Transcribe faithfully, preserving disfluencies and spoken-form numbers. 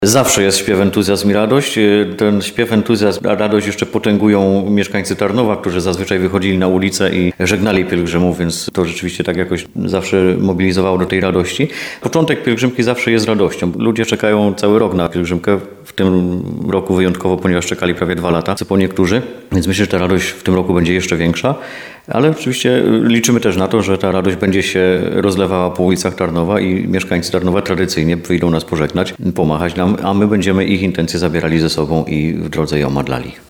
Zawsze jest śpiew, entuzjazm i radość. Ten śpiew, entuzjazm, a radość jeszcze potęgują mieszkańcy Tarnowa, którzy zazwyczaj wychodzili na ulicę i żegnali pielgrzymów, więc to rzeczywiście tak jakoś zawsze mobilizowało do tej radości. Początek pielgrzymki zawsze jest radością. Ludzie czekają cały rok na pielgrzymkę, w tym roku wyjątkowo, ponieważ czekali prawie dwa lata, co po niektórzy, więc myślę, że ta radość w tym roku będzie jeszcze większa, ale oczywiście liczymy też na to, że ta radość będzie się rozlewała po ulicach Tarnowa i mieszkańcy Tarnowa tradycyjnie wyjdą nas pożegnać, pomachać nam, a my będziemy ich intencje zabierali ze sobą i w drodze ją madlali.